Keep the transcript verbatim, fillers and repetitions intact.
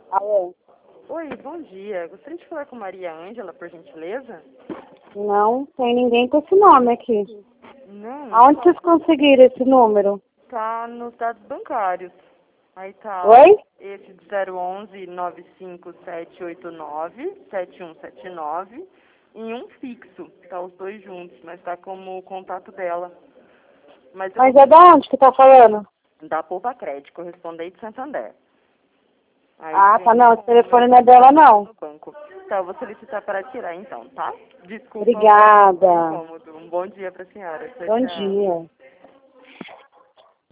Alô? Oi, bom dia. Gostaria de falar com Maria Ângela, por gentileza? Não tem ninguém com esse nome aqui. Não, Aonde vocês conseguiram esse número? tá nos dados bancários. Aí tá Oi? esse de zero onze nove cinco sete oito nove sete um sete nove em um fixo. Tá os dois juntos, mas tá como o contato dela. Mas eu Mas é da onde que tá falando? da Poupa Crédito, correspondente de Santander. Aí Ah, tá, vem não, esse com o meu telefone não é dela, não. no banco. Tá, eu vou solicitar para tirar então, tá? Desculpa o Obrigada. incômodo. Um bom dia pra senhora. Tchau, Bom tchau. dia.